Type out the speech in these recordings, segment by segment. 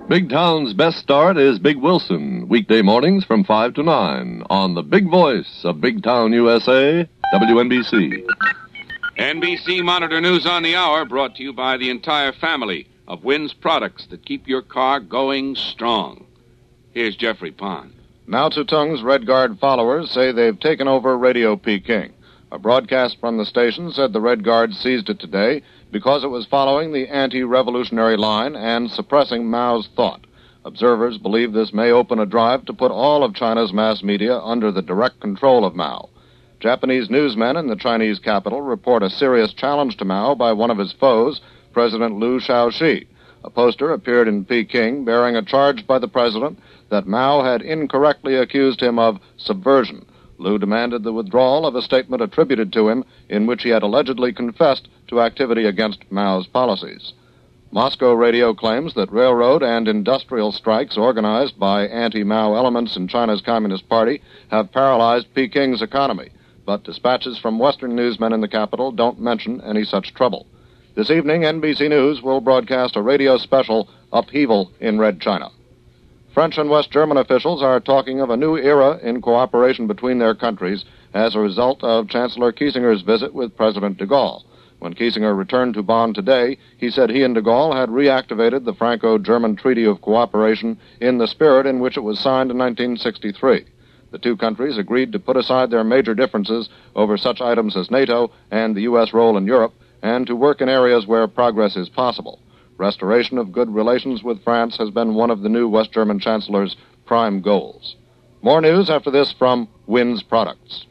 Big Town's best start is Big Wilson, weekday mornings from 5 to 9 on the big voice of Big Town, USA, WNBC. NBC Monitor News on the Hour, brought to you by the entire family of Wynn's products that keep your car going strong. Here's Jeffrey Pond. Mao Zedong's Red Guard followers say they've taken over Radio Peking. A broadcast from the station said the Red Guard seized it today because it was following the anti-revolutionary line and suppressing Mao's thought. Observers believe this may open a drive to put all of China's mass media under the direct control of Mao. Japanese newsmen in the Chinese capital report a serious challenge to Mao by one of his foes, President Liu Shaoxi. A poster appeared in Peking bearing a charge by the president that Mao had incorrectly accused him of subversion. Liu demanded the withdrawal of a statement attributed to him in which he had allegedly confessed to activity against Mao's policies. Moscow radio claims that railroad and industrial strikes organized by anti-Mao elements in China's Communist Party have paralyzed Peking's economy, but dispatches from Western newsmen in the capital don't mention any such trouble. This evening, NBC News will broadcast a radio special, Upheaval in Red China. French and West German officials are talking of a new era in cooperation between their countries as a result of Chancellor Kissinger's visit with President de Gaulle. When Kissinger returned to Bonn today, he said he and de Gaulle had reactivated the Franco-German Treaty of Cooperation in the spirit in which it was signed in 1963. The two countries agreed to put aside their major differences over such items as NATO and the U.S. role in Europe, and to work in areas where progress is possible. Restoration of good relations with France has been one of the new West German Chancellor's prime goals. More news after this from Wynn's Products.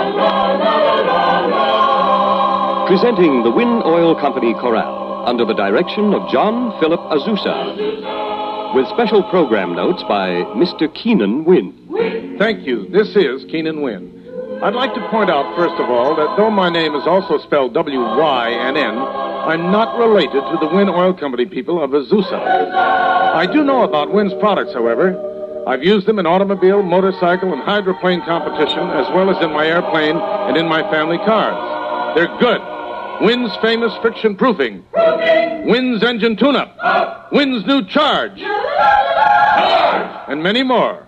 Presenting the Wynn Oil Company Chorale under the direction of John Philip Azusa, with special program notes by Mr. Keenan Wynn. Thank you. This is Keenan Wynn. I'd like to point out, first of all, that though my name is also spelled W-Y-N-N, I'm not related to the Wynn Oil Company people of Azusa. I do know about Wynn's products, however. I've used them in automobile, motorcycle, and hydroplane competition, as well as in my airplane and in my family cars. They're good. Wynn's famous friction proofing. Wynn's engine tune-up. Wynn's new charge. And many more.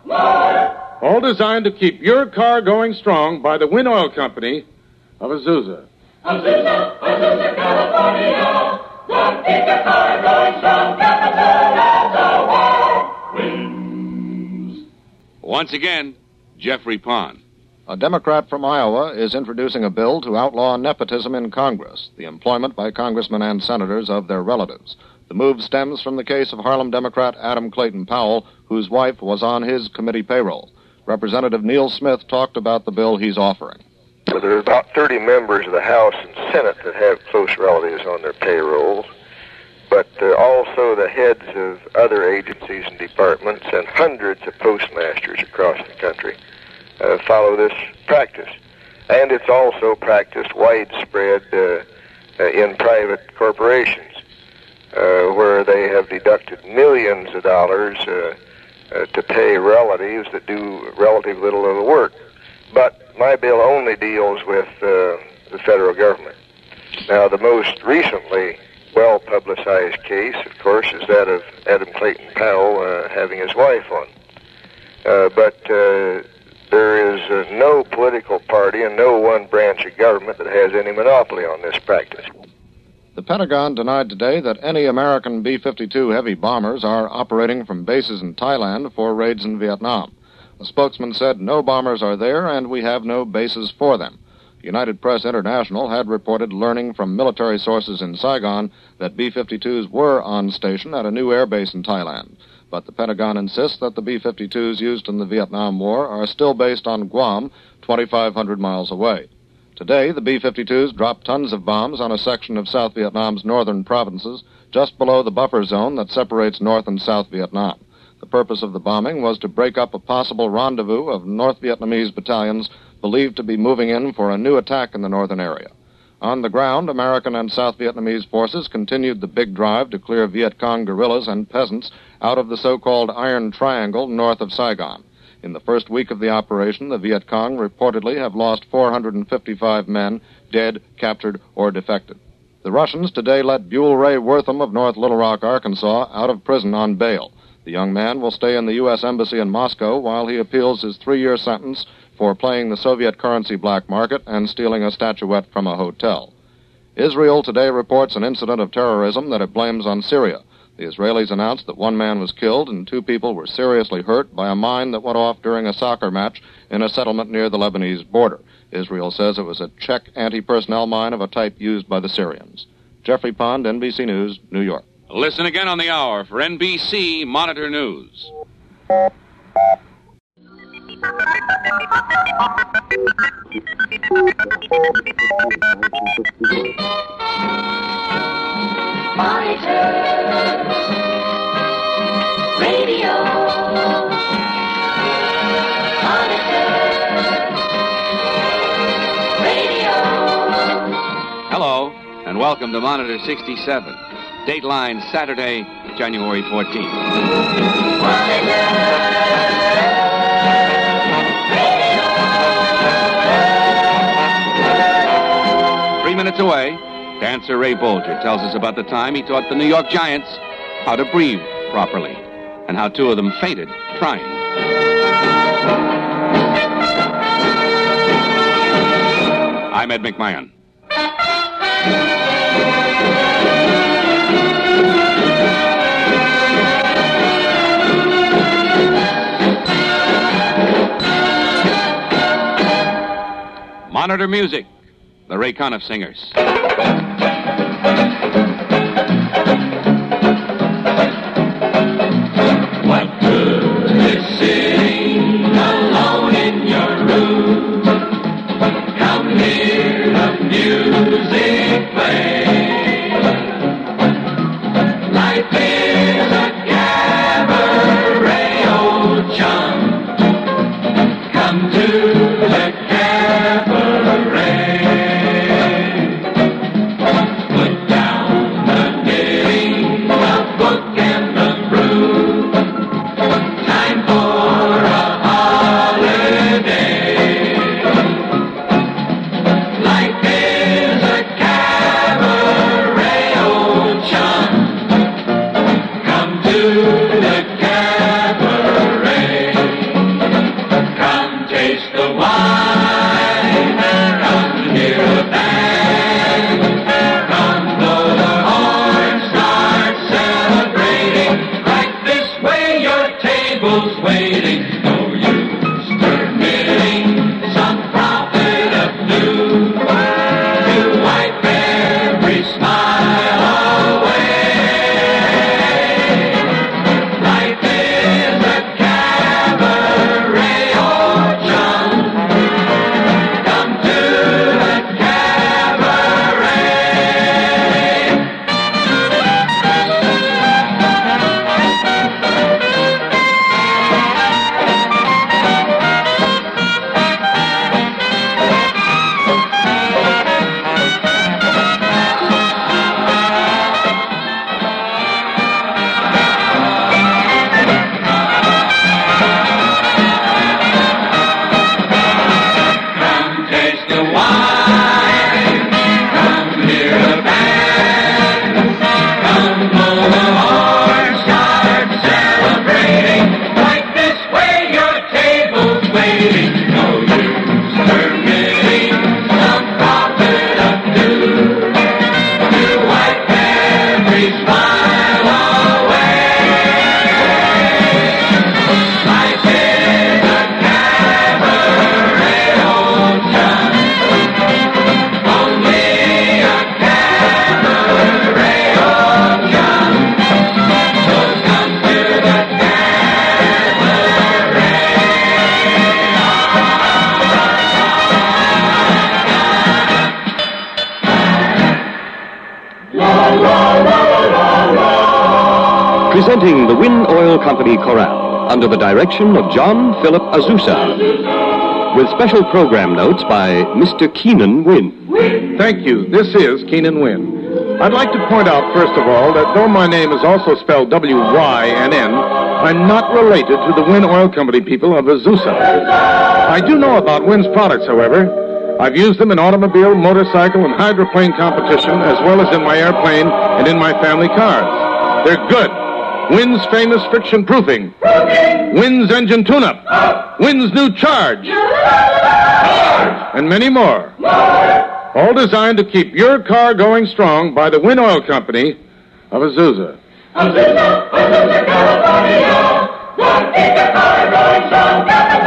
All designed to keep your car going strong by the Wynn Oil Company of Azusa. Azusa, Azusa, California. Don't keep your car going strong. Capital of the world. Wins. Once again, Jeffrey Pond. A Democrat from Iowa is introducing a bill to outlaw nepotism in Congress, the employment by congressmen and senators of their relatives. The move stems from the case of Harlem Democrat Adam Clayton Powell, whose wife was on his committee payroll. Representative Neil Smith talked about the bill he's offering. There are about 30 members of the House and Senate that have close relatives on their payrolls, but also the heads of other agencies and departments and hundreds of postmasters across the country follow this practice. And it's also practiced widespread in private corporations, where they have deducted millions of dollars to pay relatives that do relatively little of the work. But my bill only deals with the federal government. Now, the most recently well-publicized case, of course, is that of Adam Clayton Powell having his wife on. But there is no political party and no one branch of government that has any monopoly on this practice. The Pentagon denied today that any American B-52 heavy bombers are operating from bases in Thailand for raids in Vietnam. A spokesman said no bombers are there and we have no bases for them. United Press International had reported learning from military sources in Saigon that B-52s were on station at a new airbase in Thailand. But the Pentagon insists that the B-52s used in the Vietnam War are still based on Guam, 2,500 miles away. Today, the B-52s dropped tons of bombs on a section of South Vietnam's northern provinces, just below the buffer zone that separates North and South Vietnam. The purpose of the bombing was to break up a possible rendezvous of North Vietnamese battalions believed to be moving in for a new attack in the northern area. On the ground, American and South Vietnamese forces continued the big drive to clear Viet Cong guerrillas and peasants out of the so-called Iron Triangle north of Saigon. In the first week of the operation, the Viet Cong reportedly have lost 455 men, dead, captured, or defected. The Russians today let Buell Ray Wortham of North Little Rock, Arkansas, out of prison on bail. The young man will stay in the U.S. Embassy in Moscow while he appeals his 3-year sentence for playing the Soviet currency black market and stealing a statuette from a hotel. Israel today reports an incident of terrorism that it blames on Syria. The Israelis announced that 1 man was killed and 2 people were seriously hurt by a mine that went off during a soccer match in a settlement near the Lebanese border. Israel says it was a Czech anti-personnel mine of a type used by the Syrians. Jeffrey Pond, NBC News, New York. Listen again on the hour for NBC Monitor News. Monitor Radio. Monitor Radio. Hello, and welcome to Monitor 67. Dateline Saturday, January 14th. Monitor. 3 minutes away, dancer Ray Bolger tells us about the time he taught the New York Giants how to breathe properly, and how 2 of them fainted trying. I'm Ed McMahon. Monitor Music, the Ray Conniff Singers. What good is sitting alone in your room? Come hear the music play. Life is a cabaret, old chum. Come to the cabaret. Put down the knitting, the book and the brew. Time for a holiday. Life is a cabaret, old chum. Come to the cabaret. Come taste the wine. Come hear the band. Come blow the horn. Start celebrating. Right this way, your table's waiting. No use permitting some prophet of doom to wipe every smile away. Life is a cabaret, old chum. Come to the cabaret. Come taste the wine. Come hear the band. Come blow the horn. Start celebrating. Right this way, your table's waiting. No use permitting some prophet of doom to wipe every smile away. Life is a cabaret, old chum. Only a cabaret, old chum. So come to the Presenting the Wynn Oil Company Chorale under the direction of John Philip Azusa, with special program notes by Mr. Keenan Wynn. Thank you. This is Keenan Wynn. I'd like to point out, first of all, that though my name is also spelled W-Y-N-N, I'm not related to the Wynn Oil Company people of Azusa. I do know about Wynn's products, however. I've used them in automobile, motorcycle, and hydroplane competition, as well as in my airplane and in my family cars. They're good. Wynn's famous friction proofing. Wynn's engine tune-up. Wynn's new charge. And many more. All designed to keep your car going strong by the Wynn Oil Company of Azusa. Azusa, Azusa, California. Don't keep your car going strong.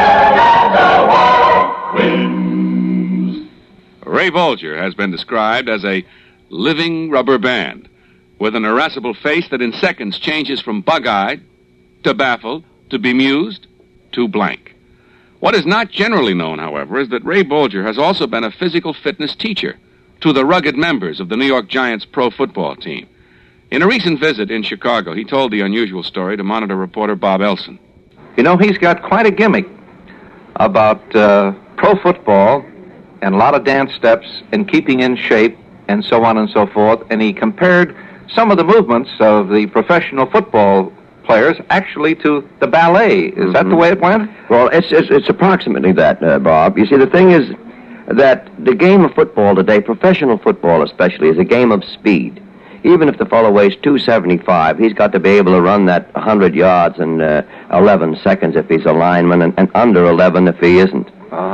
Wins. Ray Bolger has been described as a living rubber band with an irascible face that in seconds changes from bug-eyed to baffled to bemused to blank. What is not generally known, however, is that Ray Bolger has also been a physical fitness teacher to the rugged members of the New York Giants pro football team. In a recent visit in Chicago, he told the unusual story to Monitor reporter Bob Elson. You know, he's got quite a gimmick about pro football and a lot of dance steps and keeping in shape and so on and so forth, and he compared some of the movements of the professional football players actually to the ballet. Is that the way it went? Well, it's approximately that, Bob. You see, the thing is that the game of football today, professional football especially, is a game of speed. Even if the fellow weighs 275, he's got to be able to run that 100 yards in 11 seconds if he's a lineman, and under 11 if he isn't.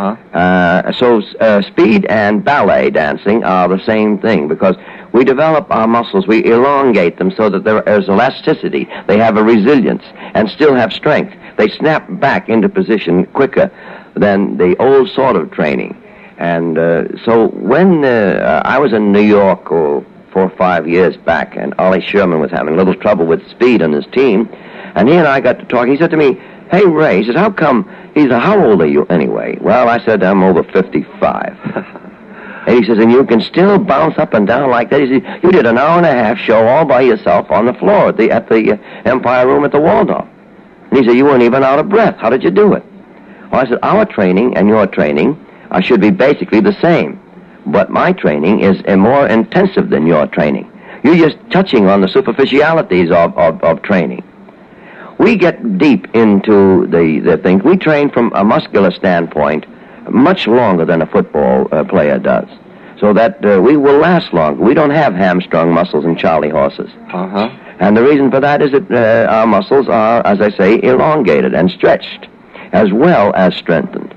So speed and ballet dancing are the same thing, because we develop our muscles, we elongate them so that there is elasticity. They have a resilience and still have strength. They snap back into position quicker than the old sort of training. And so when I was in New York 4 or 5 years back, and Ollie Sherman was having a little trouble with speed on his team, and he and I got to talk. He said to me, "Hey, Ray," he said, "how come?" He said, "How old are you anyway?" Well, I said, "I'm over 55. And he says, "And you can still bounce up and down like that?" He said, "You did an hour-and-a-half show all by yourself on the floor at the Empire Room at the Waldorf." And he said, "You weren't even out of breath. How did you do it?" Well, I said, "Our training and your training should be basically the same. But my training is more intensive than your training. You're just touching on the superficialities of training. We get deep into the things. We train from a muscular standpoint much longer than a football player does, so that we will last longer. We don't have hamstrung muscles and charley horses. And the reason for that is that our muscles are, as I say, elongated and stretched, as well as strengthened.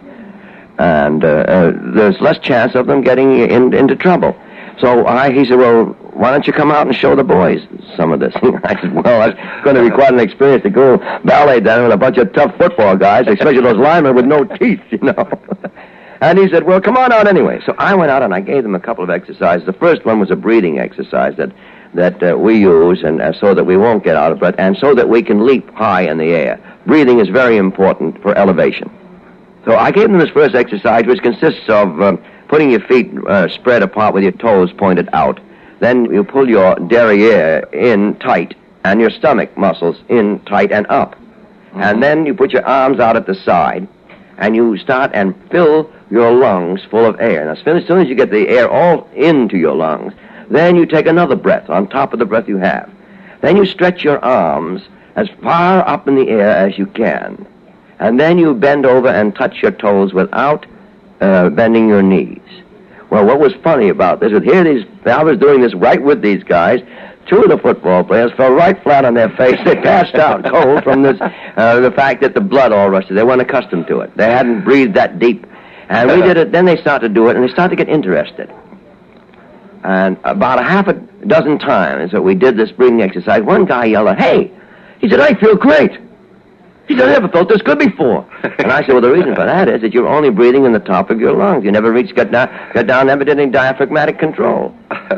And there's less chance of them getting into trouble. So he said, "Well, why don't you come out and show the boys some of this?" I said, "Well, it's going to be quite an experience to go ballet dancing with a bunch of tough football guys, especially those linemen with no teeth, you know." And he said, "Well, come on out anyway." So I went out and I gave them a couple of exercises. The first one was a breathing exercise that we use, and so that we won't get out of breath, and so that we can leap high in the air. Breathing is very important for elevation. So I gave them this first exercise, which consists of putting your feet spread apart with your toes pointed out. Then you pull your derriere in tight, and your stomach muscles in tight and up. And then you put your arms out at the side, and you start and fill your lungs full of air. Now, as soon as you get the air all into your lungs, then you take another breath on top of the breath you have. Then you stretch your arms as far up in the air as you can. And then you bend over and touch your toes without bending your knees. Well, what was funny about this is I was doing this right with these guys. Two of the football players fell right flat on their face. They passed out cold from this, the fact that the blood all rushed. They weren't accustomed to it. They hadn't breathed that deep. And we did it. Then they started to do it, and they started to get interested. And about a half a dozen times that we did this breathing exercise, one guy yelled out, "Hey!" He said, "I feel great." He said, "I never felt this good before." And I said, "Well, the reason for that is that you're only breathing in the top of your lungs. You never got down, never did any diaphragmatic control."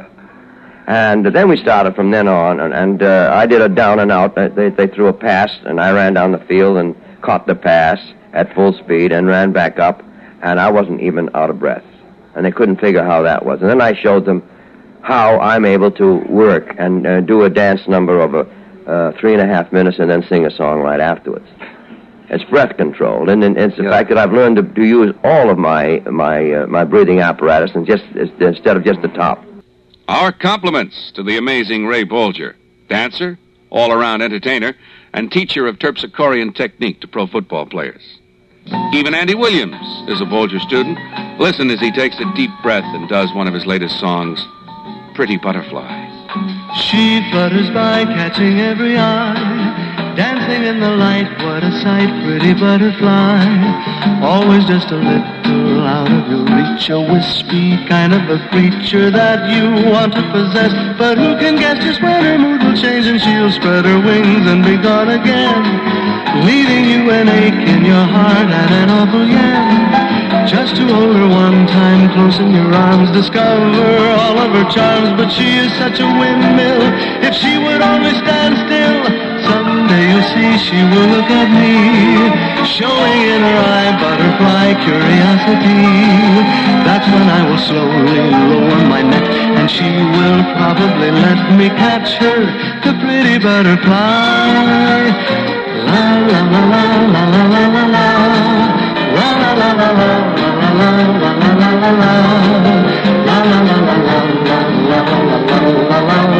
And then we started from then on, and I did a down and out. They threw a pass, and I ran down the field and caught the pass at full speed and ran back up, and I wasn't even out of breath. And they couldn't figure how that was. And then I showed them how I'm able to work and do a dance number of 3.5 minutes and then sing a song right afterwards. It's breath controlled, and it's the fact that I've learned to use all of my breathing apparatus and instead of just the top. Our compliments to the amazing Ray Bolger, dancer, all-around entertainer, and teacher of terpsichorean technique to pro football players. Even Andy Williams is a Bolger student. Listen as he takes a deep breath and does one of his latest songs, Pretty Butterfly. She flutters by, catching every eye. dancing in the light, what a sight, pretty butterfly. Always just a little out of your reach, a wispy kind of a creature that you want to possess. But who can guess just when her mood will change and she'll spread her wings and be gone again, leaving you an ache in your heart and an awful yen. Just to hold her one time close in your arms, discover all of her charms. But she is such a windmill, if she would only stand still, someday you'll see she will look at me, showing in her eye butterfly curiosity. That's when I will slowly lower my net, and she will probably let me catch her, the pretty butterfly. La la la la la la la la la. La la la la la la la la la la la la. La la la la la la la la la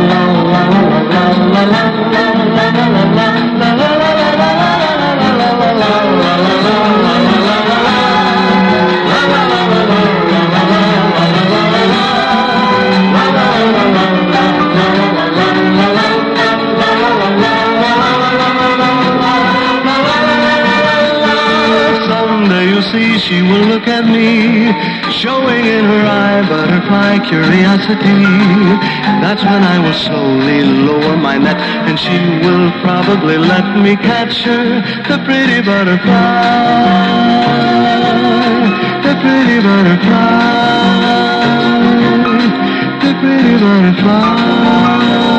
la la la. See, she will look at me, showing in her eye butterfly curiosity. That's when I will slowly lower my net, and she will probably let me catch her, the pretty butterfly, the pretty butterfly, the pretty butterfly.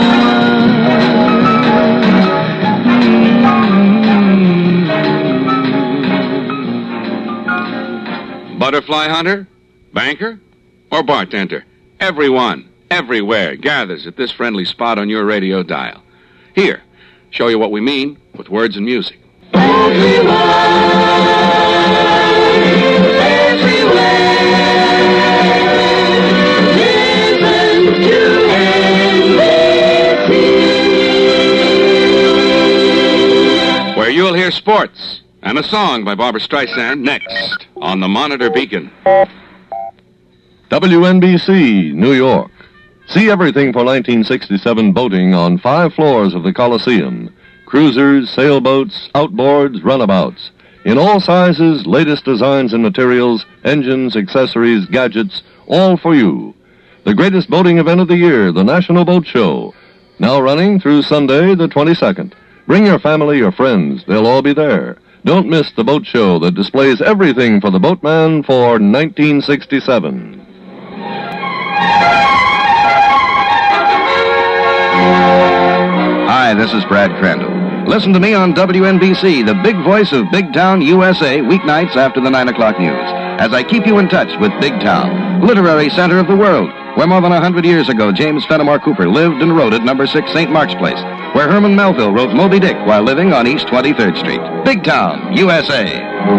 Butterfly hunter, banker, or bartender, everyone, everywhere gathers at this friendly spot on your radio dial. Here, show you what we mean with words and music. Where you'll hear sports and a song by Barbra Streisand next on the Monitor Beacon. WNBC, New York. See everything for 1967 boating on 5 floors of the Coliseum. Cruisers, sailboats, outboards, runabouts. In all sizes, latest designs and materials, engines, accessories, gadgets, all for you. The greatest boating event of the year, the National Boat Show. Now running through Sunday the 22nd. Bring your family or friends. They'll all be there. Don't miss the boat show that displays everything for the boatman for 1967. Hi, this is Brad Crandall. Listen to me on WNBC, the big voice of Big Town, USA, weeknights after the 9 o'clock news, as I keep you in touch with Big Town, literary center of the world, where more than 100 years ago James Fenimore Cooper lived and wrote at number 6 St. Mark's Place, where Herman Melville wrote Moby Dick while living on East 23rd Street. Big Town, USA.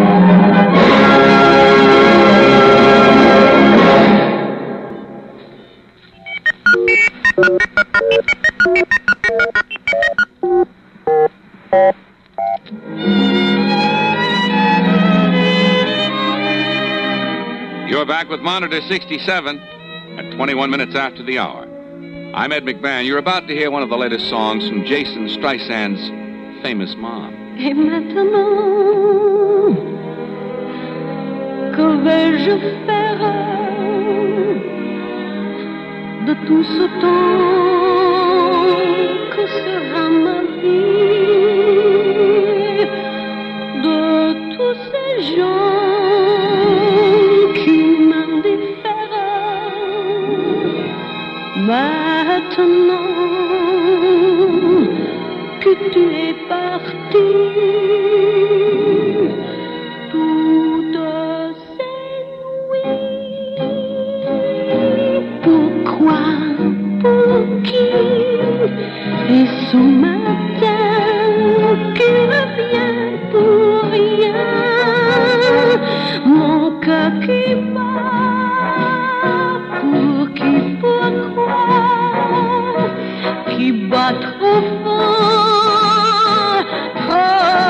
You're back with Monitor 67 at 21 minutes after the hour. I'm Ed McMahon. You're about to hear one of the latest songs from Jason Streisand's famous mom. Et maintenant, que vais-je faire de tout ce temps que sera ma vie, de tous ces gens qui m'indiffèrent? Maintenant que tu es parti, toutes ces nuits, pourquoi, pour qui, et ce matin qui revient pour rien, mon cœur qui bat, pour qui, pourquoi, qui bat trop fort. Oh,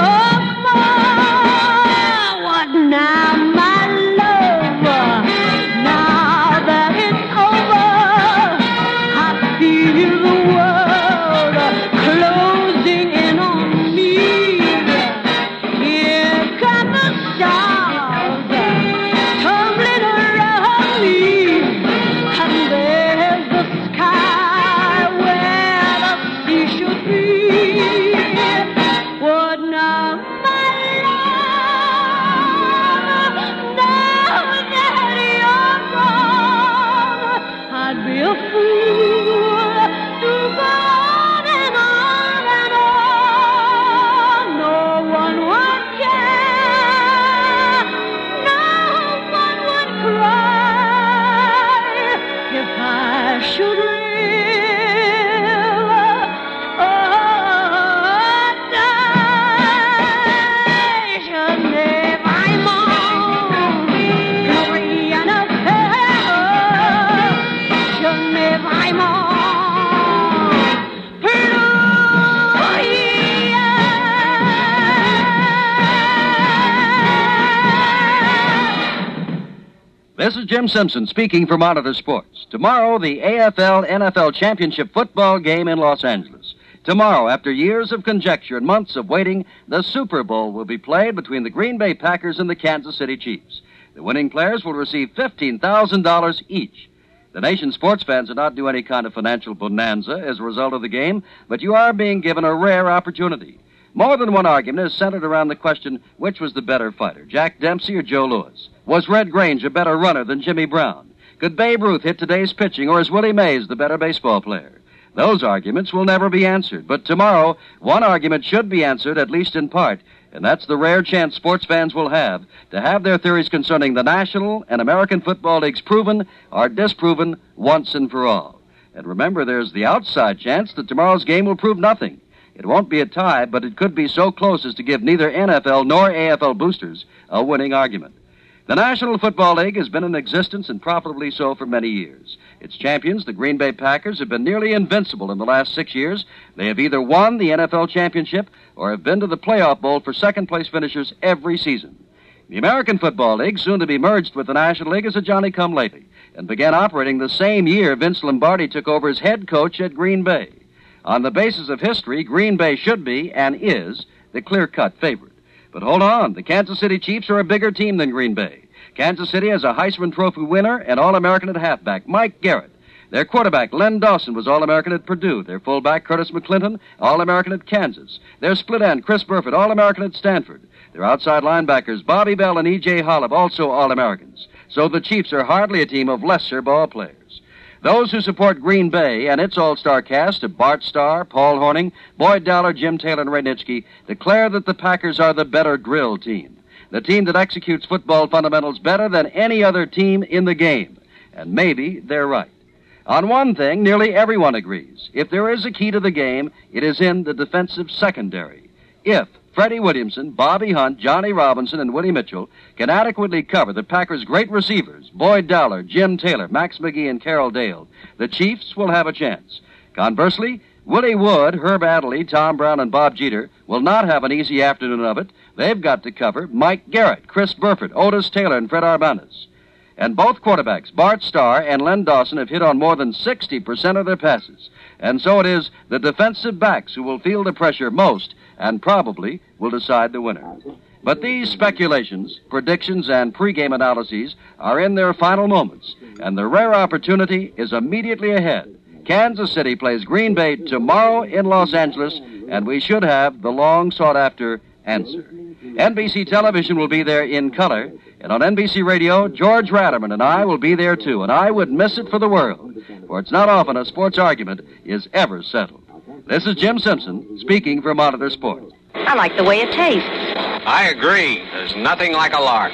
This is Jim Simpson speaking for Monitor Sports. Tomorrow, the AFL-NFL Championship football game in Los Angeles. Tomorrow, after years of conjecture and months of waiting, the Super Bowl will be played between the Green Bay Packers and the Kansas City Chiefs. The winning players will receive $15,000 each. The nation's sports fans are not due any kind of financial bonanza as a result of the game, but you are being given a rare opportunity. More than one argument is centered around the question, which was the better fighter, Jack Dempsey or Joe Louis? Was Red Grange a better runner than Jimmy Brown? Could Babe Ruth hit today's pitching, or is Willie Mays the better baseball player? Those arguments will never be answered, but tomorrow, one argument should be answered, at least in part, and that's the rare chance sports fans will have to have their theories concerning the National and American Football Leagues proven or disproven once and for all. And remember, there's the outside chance that tomorrow's game will prove nothing. It won't be a tie, but it could be so close as to give neither NFL nor AFL boosters a winning argument. The National Football League has been in existence, and profitably so, for many years. Its champions, the Green Bay Packers, have been nearly invincible in the last 6 years. They have either won the NFL championship or have been to the playoff bowl for second-place finishers every season. The American Football League, soon to be merged with the National League, is a Johnny-come-lately and began operating the same year Vince Lombardi took over as head coach at Green Bay. On the basis of history, Green Bay should be, and is, the clear-cut favorite. But hold on, the Kansas City Chiefs are a bigger team than Green Bay. Kansas City has a Heisman Trophy winner and All-American at halfback, Mike Garrett. Their quarterback, Len Dawson, was All-American at Purdue. Their fullback, Curtis McClinton, All-American at Kansas. Their split end, Chris Burford, All-American at Stanford. Their outside linebackers, Bobby Bell and E.J. Holub, also All-Americans. So the Chiefs are hardly a team of lesser ball players. Those who support Green Bay and its all-star cast of Bart Starr, Paul Hornung, Boyd Dowler, Jim Taylor, and Ray Nitschke declare that the Packers are the better drill team, the team that executes football fundamentals better than any other team in the game. And maybe they're right. On one thing, nearly everyone agrees. If there is a key to the game, it is in the defensive secondary. If Freddie Williamson, Bobby Hunt, Johnny Robinson, and Willie Mitchell can adequately cover the Packers' great receivers, Boyd Dowler, Jim Taylor, Max McGee, and Carroll Dale, the Chiefs will have a chance. Conversely, Willie Wood, Herb Adderley, Tom Brown, and Bob Jeter will not have an easy afternoon of it. They've got to cover Mike Garrett, Chris Burford, Otis Taylor, and Fred Arbanez. And both quarterbacks, Bart Starr and Len Dawson, have hit on more than 60% of their passes. And so it is the defensive backs who will feel the pressure most and probably will decide the winner. But these speculations, predictions, and pregame analyses are in their final moments, and the rare opportunity is immediately ahead. Kansas City plays Green Bay tomorrow in Los Angeles, and we should have the long-sought-after answer. NBC Television will be there in color, and on NBC Radio, George Ratterman and I will be there too, and I would miss it for the world, for it's not often a sports argument is ever settled. This is Jim Simpson speaking for Monitor Sports. I like the way it tastes. I agree. There's nothing like a lark.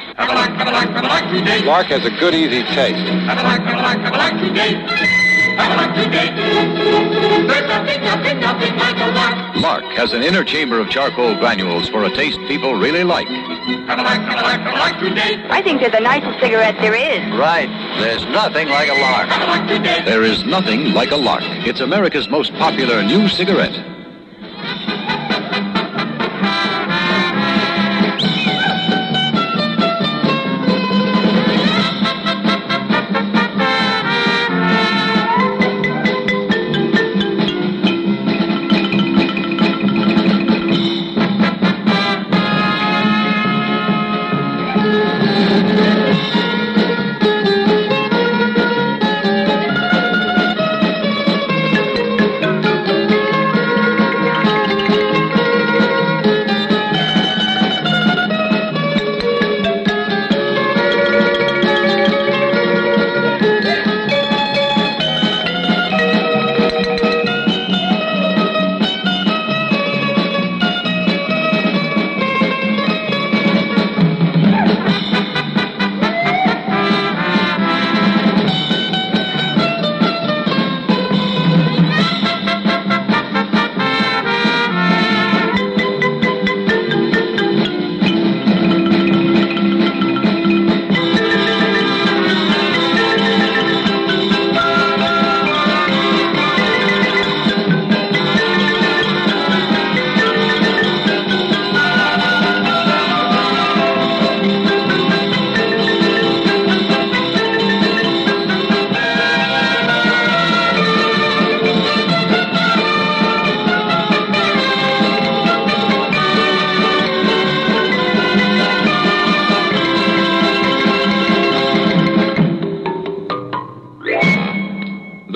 Lark has a good, easy taste. Lark has an inner chamber of charcoal granules for a taste people really like. I think they're the nicest cigarette there is. Right. There's nothing like a lark. There is nothing like a lark. It's America's most popular new cigarette.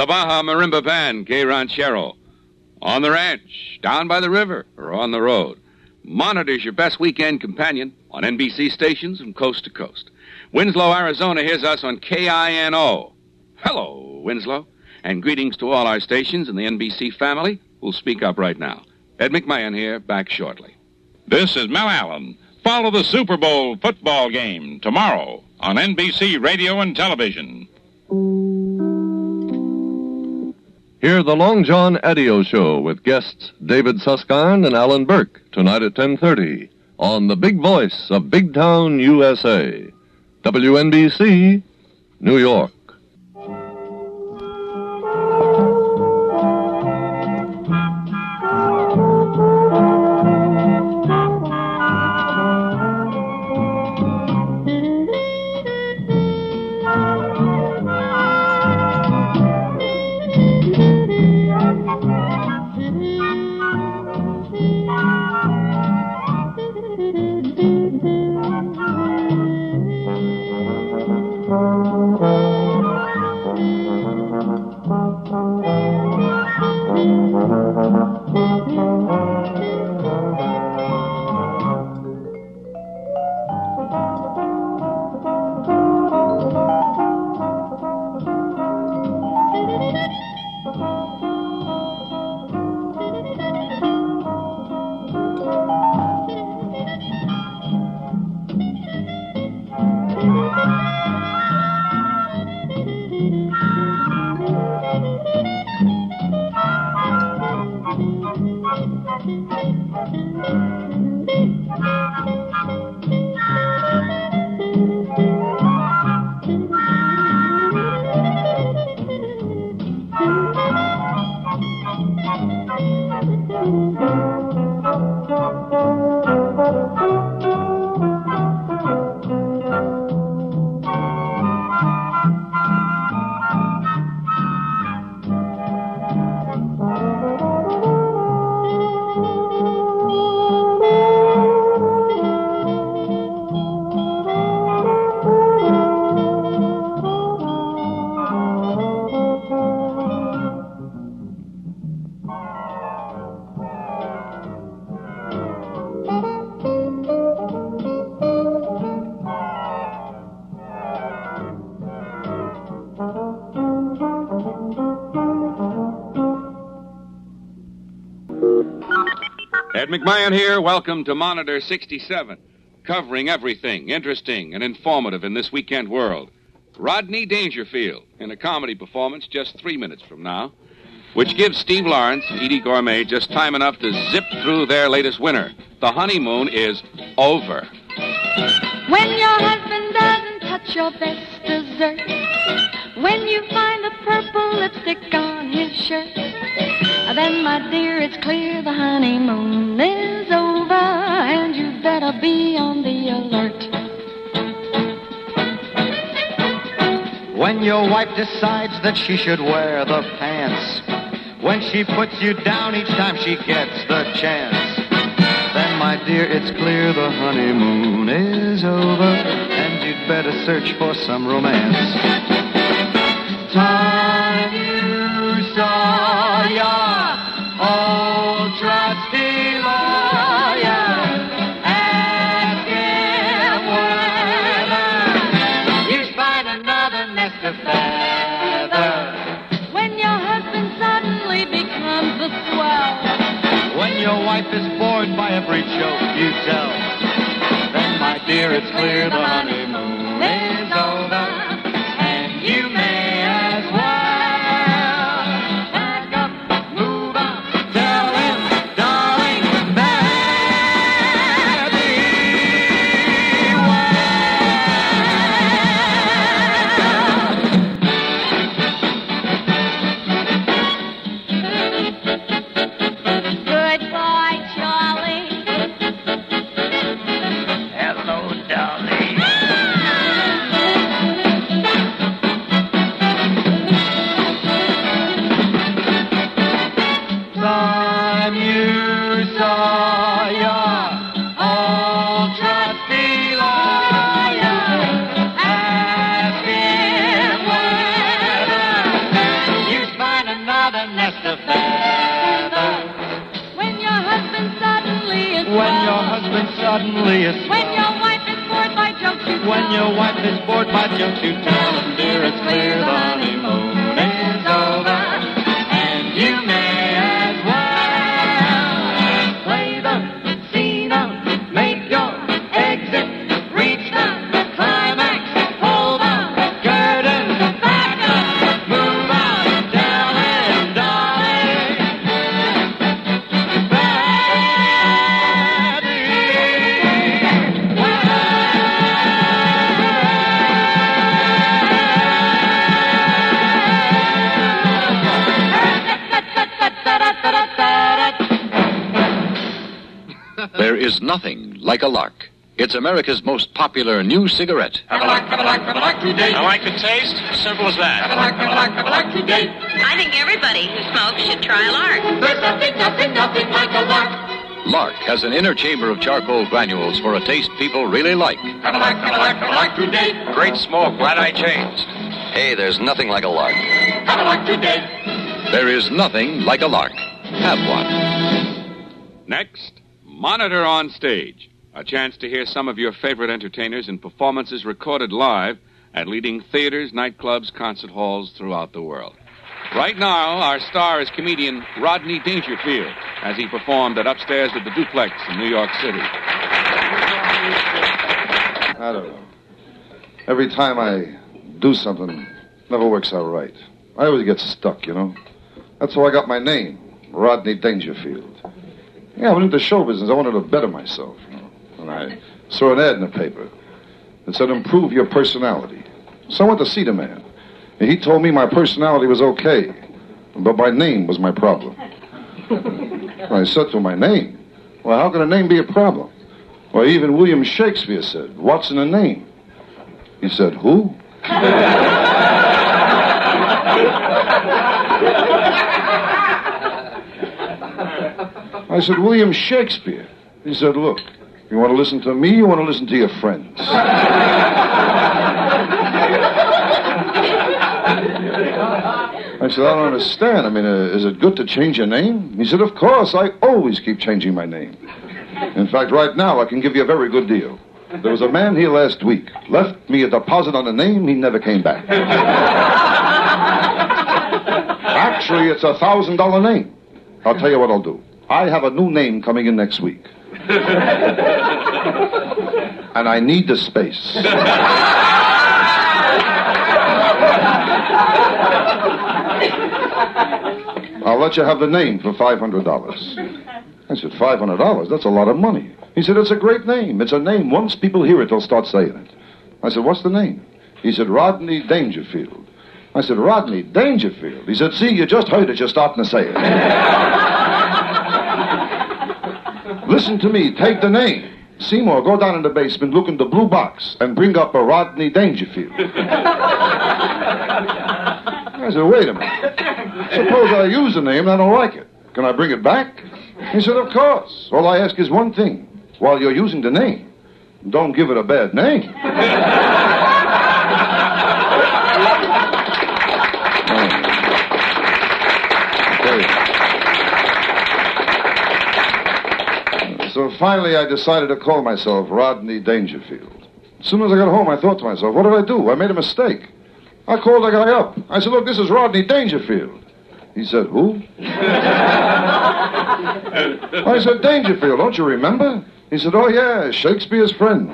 the Baja Marimba Band, Que Ranchero. On the ranch, down by the river, or on the road. Monitor's your best weekend companion on NBC stations from coast to coast. Winslow, Arizona hears us on KINO. Hello, Winslow. And greetings to all our stations and the NBC family who'll speak up right now. Ed McMahon here, back shortly. This is Mel Allen. Follow the Super Bowl football game tomorrow on NBC Radio and Television. Hear the Long John Adio Show with guests David Susskind and Alan Burke tonight at 10:30 on the big voice of Big Town, USA. WNBC, New York. Ed McMahon here. Welcome to Monitor 67, covering everything interesting and informative in this weekend world. Rodney Dangerfield in a comedy performance just 3 minutes from now, which gives Steve Lawrence and Edie Gourmet just time enough to zip through their latest winner. The honeymoon is over. When your husband doesn't touch your best dessert, when you find the purple lipstick on his shirt, then, my dear, it's clear the honeymoon is over, and you better be on the alert. When your wife decides that she should wear the pants, when she puts you down each time she gets the chance, then, my dear, it's clear the honeymoon is over, and you'd better search for some romance. Time you saw your old trusty lawyer, ask him whether you find another nest of feathers. When your husband suddenly becomes a swell, when your wife is bored by every joke you tell, then, my dear, it's clear the honeymoon is over, and you may as well pack up, move on, tell him, darling, that he good boy, Charlie. Hello, darling. suddenly it's When your wife is bored by jokes, you tell when your wife is bored by jokes, you tell them, dear, it's clear the honeymoon is over, and you may as well play them, see them, make your exit, reach them, climax, pull them, curtains, back up, move on, tell him, darling, There is nothing like a lark. It's America's most popular new cigarette. I like the taste. Simple as that. I think everybody who smokes should try Lark. There's nothing like a lark. Lark has an inner chamber of charcoal granules for a taste people really like. Great smoke. Glad I changed. Hey, there's nothing like a lark. There is nothing like a lark. Have one. Next, Monitor on Stage. A chance to hear some of your favorite entertainers in performances recorded live at leading theaters, nightclubs, concert halls throughout the world. Right now, our star is comedian Rodney Dangerfield as he performed at Upstairs at the Duplex in New York City. I don't know. Every time I do something, it never works out right. I always get stuck, you know. That's how I got my name, Rodney Dangerfield. Yeah, I went into show business. I wanted to better myself, you know. And I saw an ad in the paper that said, improve your personality. So I went to see the man. And he told me my personality was okay, but my name was my problem. I said to him, my name? Well, how can a name be a problem? Well, even William Shakespeare said, what's in a name? He said, who? I said, William Shakespeare. He said, look, you want to listen to me, you want to listen to your friends. I said, I don't understand. I mean, is it good to change your name? He said, of course, I always keep changing my name. In fact, right now, I can give you a very good deal. There was a man here last week, left me a deposit on a name, he never came back. Actually, it's $1,000 name. I'll tell you what I'll do. I have a new name coming in next week. And I need the space. I'll let you have the name for $500. I said, $500? That's a lot of money. He said, it's a great name. It's a name. Once people hear it, they'll start saying it. I said, what's the name? He said, Rodney Dangerfield. I said, Rodney Dangerfield? He said, see, you just heard it. You're starting to say it. Listen to me. Take the name. Seymour, go down in the basement, look in the blue box, and bring up a Rodney Dangerfield. I said, wait a minute. Suppose I use the name and I don't like it. Can I bring it back? He said, of course. All I ask is one thing. While you're using the name, don't give it a bad name. So finally I decided to call myself Rodney Dangerfield. As soon as I got home, I thought to myself, what did I do? I made a mistake. I called the guy up. I said, look, this is Rodney Dangerfield. He said, who? I said, Dangerfield, don't you remember? He said, oh, yeah, Shakespeare's friend.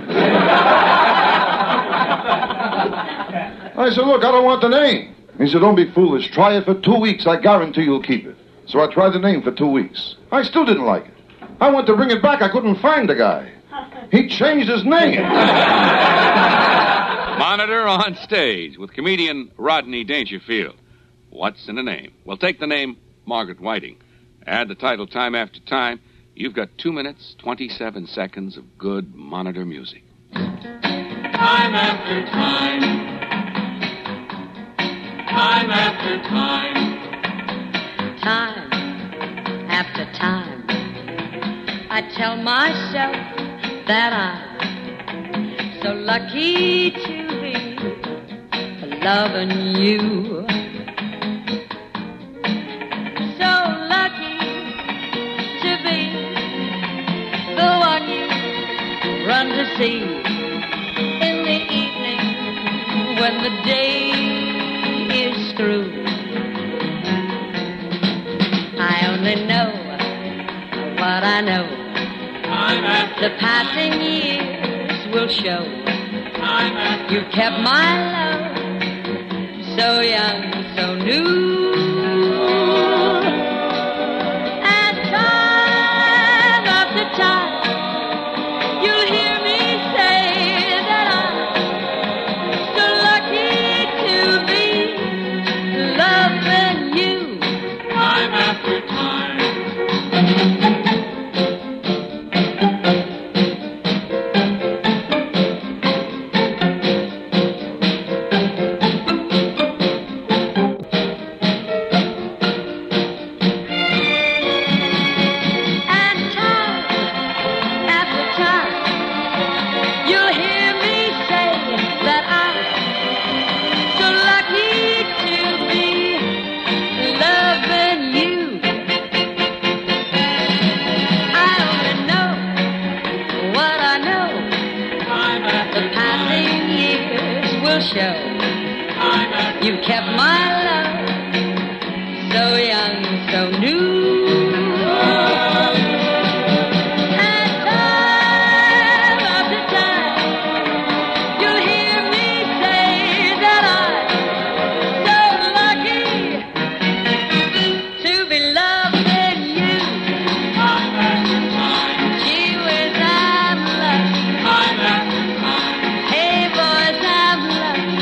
I said, look, I don't want the name. He said, don't be foolish. Try it for 2 weeks. I guarantee you'll keep it. So I tried the name for 2 weeks. I still didn't like it. I went to bring it back. I couldn't find the guy. He changed his name. Monitor on Stage with comedian Rodney Dangerfield. What's in a name? Well, take the name Margaret Whiting. Add the title Time After Time. You've got 2 minutes, 27 seconds of good Monitor music. Time after time. Time after time. Time after time, I tell myself that I'm so lucky to be loving you. So lucky to be the one you run to see in the evening when the day is through. I only know what I know. The passing years will show. You kept my love so young, so new. And time after time, you'll hear me say that I'm so lucky to be loving you time after time. You kept my love so young, so new. And time after time, you'll hear me say that I'm so lucky to be loving you. Gee whiz, I'm lucky. Hey boys, I'm lucky.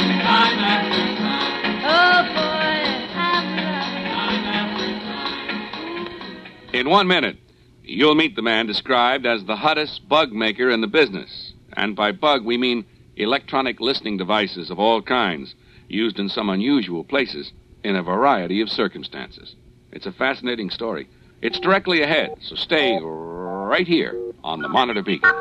In 1 minute, you'll meet the man described as the hottest bug maker in the business. And by bug, we mean electronic listening devices of all kinds, used in some unusual places in a variety of circumstances. It's a fascinating story. It's directly ahead, so stay right here on the Monitor Beacon.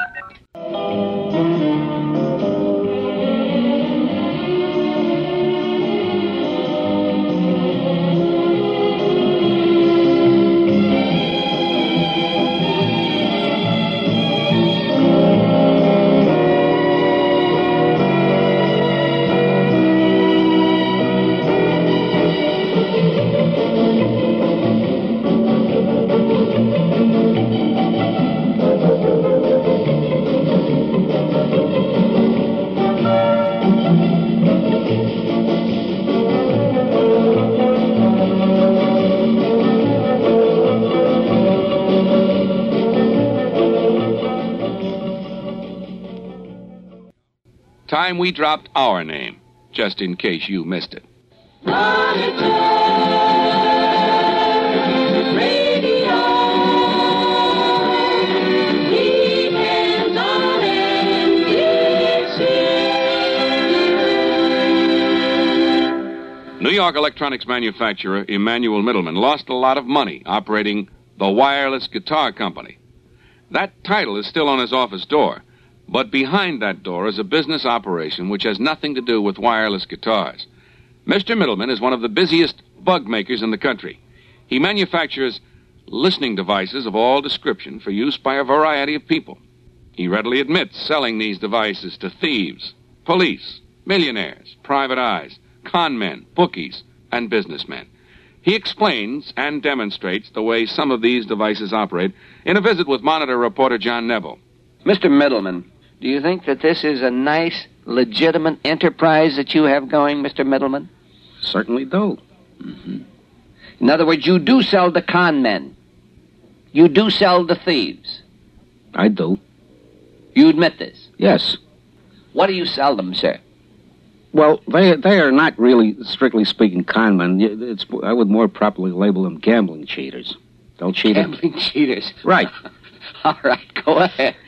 Time we dropped our name, just in case you missed it. New York electronics manufacturer Emanuel Middleman lost a lot of money operating the Wireless Guitar Company. That title is still on his office door, but behind that door is a business operation which has nothing to do with wireless guitars. Mr. Middleman is one of the busiest bug makers in the country. He manufactures listening devices of all description for use by a variety of people. He readily admits selling these devices to thieves, police, millionaires, private eyes, con men, bookies, and businessmen. He explains and demonstrates the way some of these devices operate in a visit with Monitor reporter John Neville. Mr. Middleman, do you think that this is a nice, legitimate enterprise that you have going, Mr. Middleman? Certainly do. Mm-hmm. In other words, you do sell to con men. You do sell to thieves. I do. You admit this? Yes. What do you sell them, sir? Well, they are not really, strictly speaking, con men. I would more properly label them gambling cheaters. They'll cheat. Gambling cheaters. Right. All right, go ahead.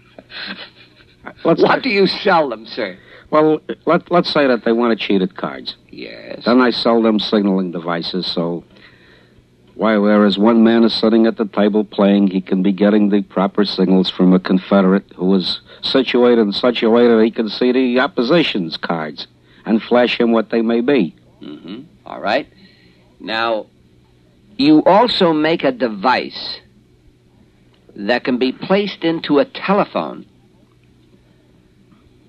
What do you sell them, sir? Well, let's say that they want to cheat at cards. Yes. Then I sell them signaling devices, so whereas one man is sitting at the table playing, he can be getting the proper signals from a confederate who is situated in such a way that he can see the opposition's cards and flash him what they may be. Mm-hmm. All right. Now, you also make a device that can be placed into a telephone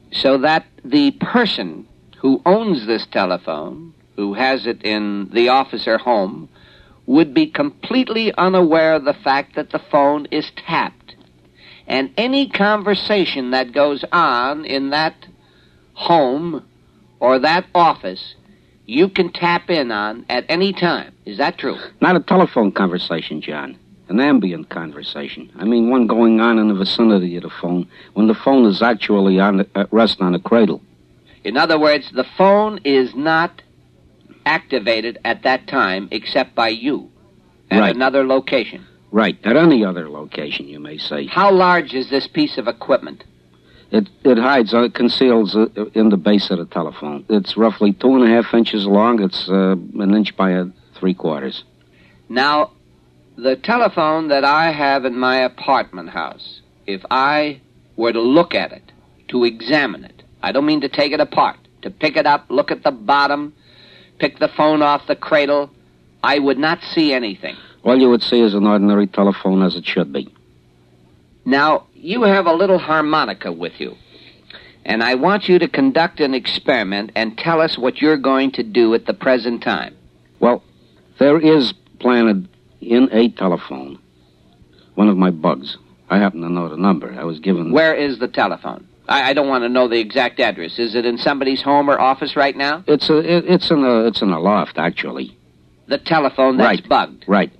so that the person who owns this telephone, who has it in the office or home, would be completely unaware of the fact that the phone is tapped. And any conversation that goes on in that home or that office, you can tap in on at any time. Is that true? Not a telephone conversation, John. An ambient conversation. I mean, one going on in the vicinity of the phone when the phone is actually at rest on a cradle. In other words, the phone is not activated at that time except by you at another location. Right, at any other location, you may say. How large is this piece of equipment? It hides, it conceals in the base of the telephone. It's roughly 2.5 inches long. It's an inch by 3/4. Now, the telephone that I have in my apartment house, if I were to look at it, to examine it, I don't mean to take it apart, to pick it up, look at the bottom, pick the phone off the cradle, I would not see anything. All you would see is an ordinary telephone as it should be. Now, you have a little harmonica with you, and I want you to conduct an experiment and tell us what you're going to do at the present time. Well, there is planted in a telephone one of my bugs. I happen to know the number. I was given... Where is the telephone? I don't want to know the exact address. Is it in somebody's home or office right now? It's in a loft, actually. The telephone that's bugged? Right.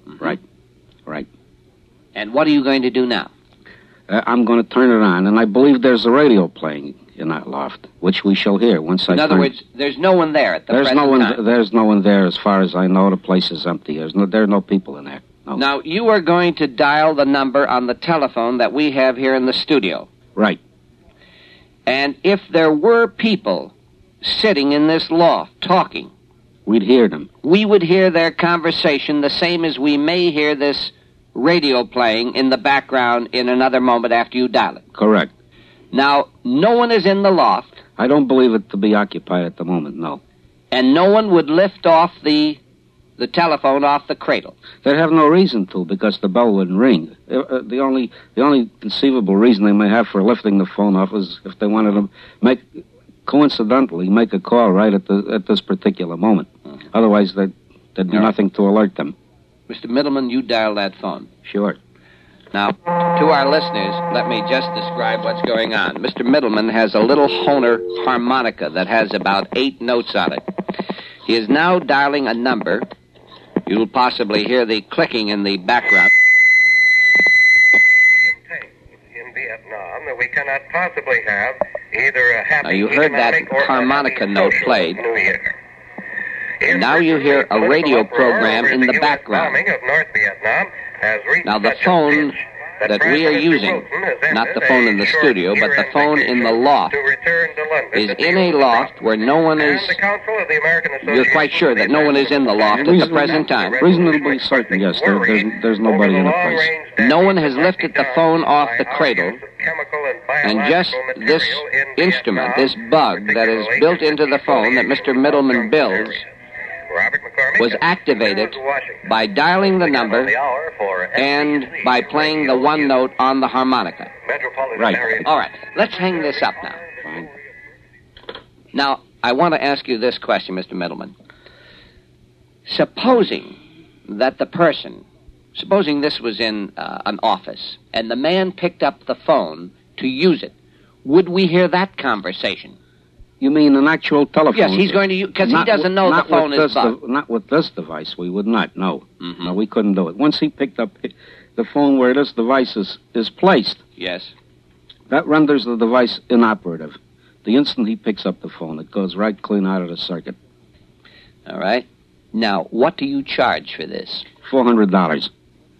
And what are you going to do now? I'm going to turn it on, and I believe there's a radio playing in that loft, which we shall hear once I turn... In other words, there's no one there at the present time? There's no one there as far as I know. The place is empty. There are no people in there. No. Now, you are going to dial the number on the telephone that we have here in the studio. Right. And if there were people sitting in this loft talking... We'd hear them. We would hear their conversation the same as we may hear this radio playing in the background in another moment after you dial it. Correct. Now, no one is in the loft. I don't believe it to be occupied at the moment, no. And no one would lift off the telephone off the cradle. They'd have no reason to, because the bell wouldn't ring. The only conceivable reason they may have for lifting the phone off is if they wanted to coincidentally make a call right at this particular moment. Otherwise, there'd be nothing to alert them. Mr. Middleman, you dial that phone. Sure. Now, to our listeners, let me just describe what's going on. Mr. Middleman has a little Hohner harmonica that has about 8 notes on it. He is now dialing a number. You'll possibly hear the clicking in the background. In Vietnam, that we cannot possibly have either a happy... Now, you heard that harmonica note played. And now you hear a radio program in the background. Now, the phone that we are using, not the phone in the studio, but the phone in the loft, is in a loft where no one is... You're quite sure that no one is in the loft at the present time? Reasonably certain, yes. There's nobody in the place. No one has lifted the phone off the cradle, and just this instrument, this bug that is built into the phone that Mr. Middleman builds, was activated by dialing the number and by playing the one note on the harmonica. Right. All right. Let's hang this up now. Fine. Now, I want to ask you this question, Mr. Middleman. Supposing that the person, supposing this was in an office, and the man picked up the phone to use it, would we hear that conversation? You mean an actual telephone? Yes, he's going to use... Because he doesn't know the phone is bugged. Not with this device. We would not, no. Mm-hmm. No, we couldn't do it. Once he picked up the phone where this device is placed... Yes. That renders the device inoperative. The instant he picks up the phone, it goes right clean out of the circuit. All right. Now, what do you charge for this? $400.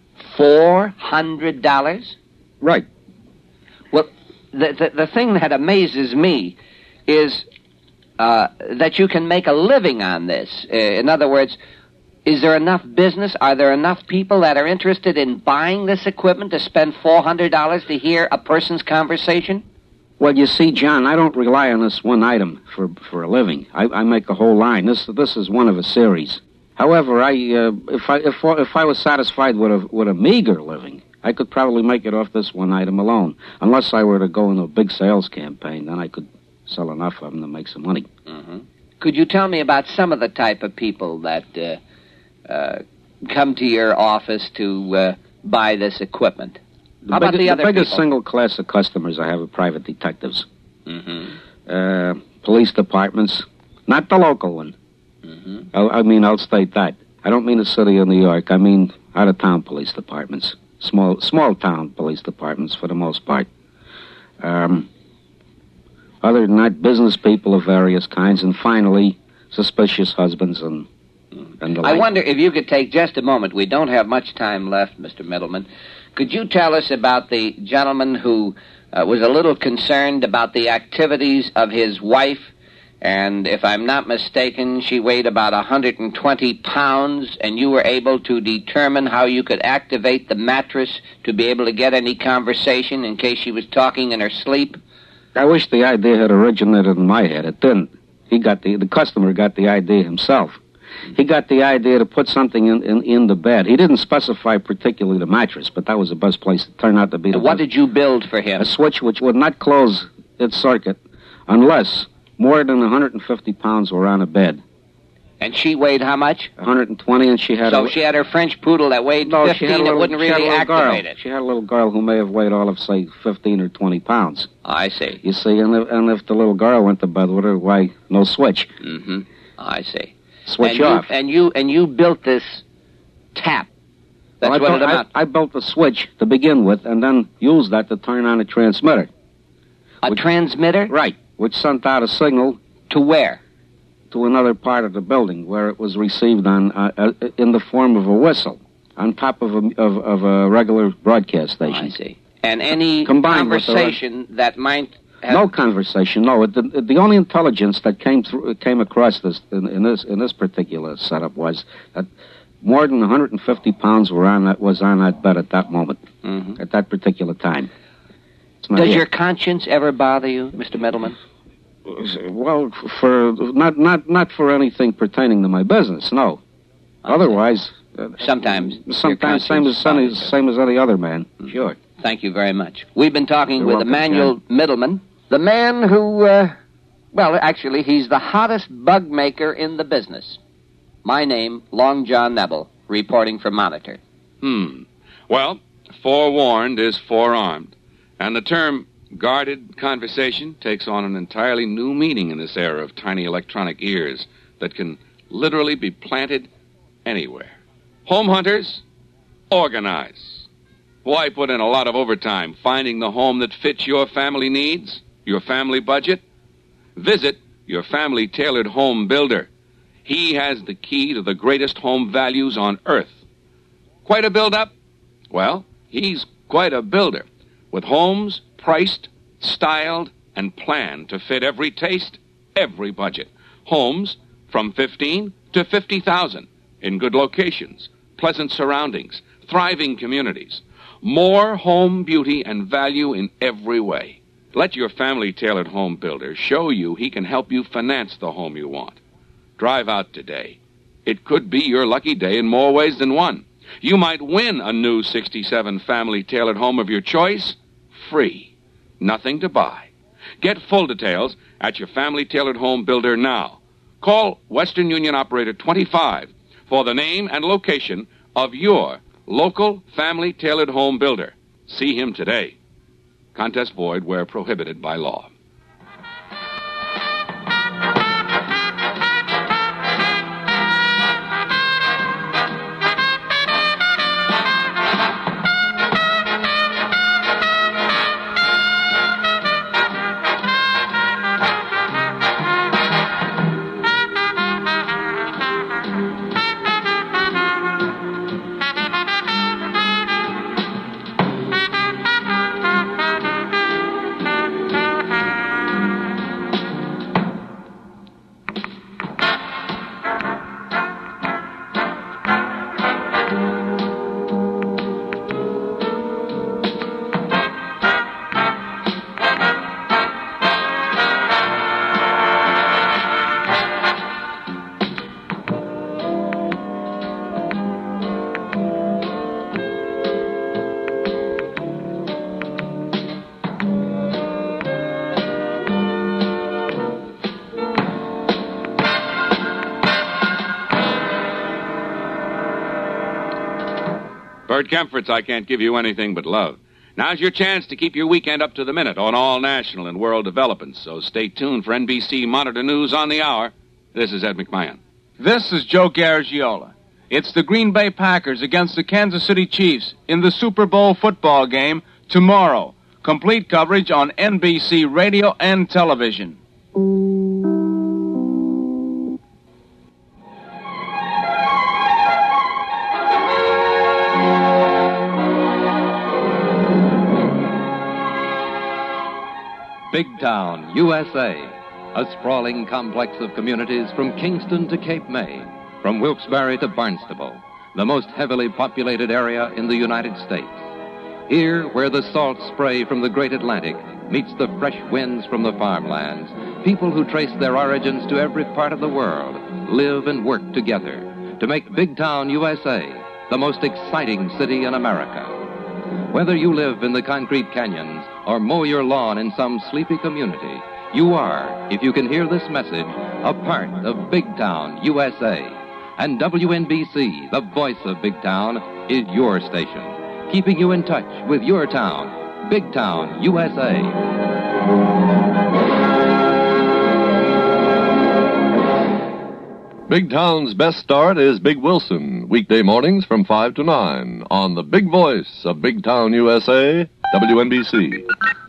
$400? Right. Well, the thing that amazes me is that you can make a living on this. In other words, is there enough business? Are there enough people that are interested in buying this equipment to spend $400 to hear a person's conversation? Well, you see, John, I don't rely on this one item for a living. I make a whole line. This is one of a series. However, if I was satisfied with a meager living, I could probably make it off this one item alone. Unless I were to go into a big sales campaign, then I could sell enough of them to make some money. Mm-hmm. Could you tell me about some of the type of people that come to your office to buy this equipment? How about the other biggest people? single class of customers I have are private detectives. Mm-hmm. Police departments, not the local one. Mm-hmm. I'll state that. I don't mean the city of New York. I mean out-of-town police departments. Small-town police departments, for the most part. Other than that, business people of various kinds. And finally, suspicious husbands and the like. I wonder if you could take just a moment. We don't have much time left, Mr. Middleman. Could you tell us about the gentleman who was a little concerned about the activities of his wife? And if I'm not mistaken, she weighed about 120 pounds, and you were able to determine how you could activate the mattress to be able to get any conversation in case she was talking in her sleep? I wish the idea had originated in my head. It didn't. The customer got the idea himself. He got the idea to put something in the bed. He didn't specify particularly the mattress, but that was the best place to turn out to be. What did you build for him? A switch which would not close its circuit unless more than 150 pounds were on a bed. And she weighed how much? 120, and she had... So she had her French poodle that weighed 15 that wouldn't really activate it. She had a little girl who may have weighed all of, say, 15 or 20 pounds. I see. You see, and if the little girl went to bed with her, why, no switch. Mm-hmm. I see. Switch off. And you built this tap. That's what it amounts. I built the switch to begin with, and then used that to turn on a transmitter. A transmitter? Right, which sent out a signal. To where? To another part of the building, where it was received in the form of a whistle on top of a regular broadcast station. I see. And any conversation that might have... No conversation. No. The only intelligence that came across this in this particular setup was that more than 150 pounds was on that bed at that moment, at that particular time. Does your conscience ever bother you, Mr. Middleman? Well, for not for anything pertaining to my business, no. Otherwise, sometimes same as any other man. Sure. Thank you very much. We've been talking with Emmanuel Middleman, the man who, actually, he's the hottest bug maker in the business. My name, Long John Neville, reporting for Monitor. Well, forewarned is forearmed, and the term guarded conversation takes on an entirely new meaning in this era of tiny electronic ears that can literally be planted anywhere. Home hunters, organize. Why put in a lot of overtime finding the home that fits your family needs, your family budget? Visit your family tailored home builder. He has the key to the greatest home values on earth. Quite a build-up? Well, he's quite a builder, with homes priced, styled, and planned to fit every taste, every budget. Homes from 15 to 50,000 in good locations, pleasant surroundings, thriving communities. More home beauty and value in every way. Let your family-tailored home builder show you he can help you finance the home you want. Drive out today. It could be your lucky day in more ways than one. You might win a new 67 family-tailored home of your choice, free. Nothing to buy. Get full details at your family-tailored home builder now. Call Western Union Operator 25 for the name and location of your local family-tailored home builder. See him today. Contest void where prohibited by law. Lord Kempfert's I Can't Give You Anything But Love. Now's your chance to keep your weekend up to the minute on all national and world developments, so stay tuned for NBC Monitor News on the Hour. This is Ed McMahon. This is Joe Garagiola. It's the Green Bay Packers against the Kansas City Chiefs in the Super Bowl football game tomorrow. Complete coverage on NBC radio and television. Big Town, USA. A sprawling complex of communities from Kingston to Cape May, from Wilkes-Barre to Barnstable, the most heavily populated area in the United States. Here, where the salt spray from the great Atlantic meets the fresh winds from the farmlands, people who trace their origins to every part of the world live and work together to make Big Town, USA, the most exciting city in America. Whether you live in the concrete canyons or mow your lawn in some sleepy community, you are, if you can hear this message, a part of Big Town, USA. And WNBC, the voice of Big Town, is your station, keeping you in touch with your town. Big Town, USA. Big Town's best start is Big Wilson, weekday mornings from 5 to 9 on the big voice of Big Town, USA, WNBC.